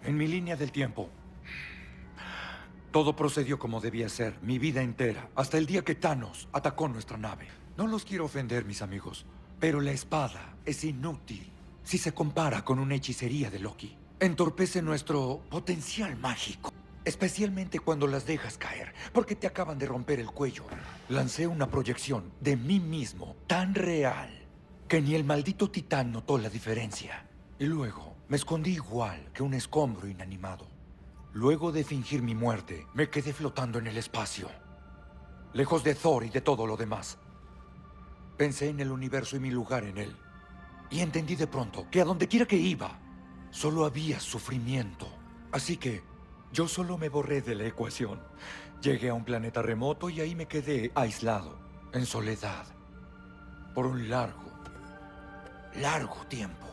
En mi línea del tiempo, todo procedió como debía ser, mi vida entera, hasta el día que Thanos atacó nuestra nave. No los quiero ofender, mis amigos, pero la espada es inútil si se compara con una hechicería de Loki. Entorpece nuestro potencial mágico, especialmente cuando las dejas caer, porque te acaban de romper el cuello. Lancé una proyección de mí mismo tan real que ni el maldito titán notó la diferencia. Y luego me escondí igual que un escombro inanimado. Luego de fingir mi muerte, me quedé flotando en el espacio, lejos de Thor y de todo lo demás. Pensé en el universo y mi lugar en él. Y entendí de pronto que a donde quiera que iba, solo había sufrimiento. Así que yo solo me borré de la ecuación. Llegué a un planeta remoto y ahí me quedé aislado, en soledad, por un largo, largo tiempo.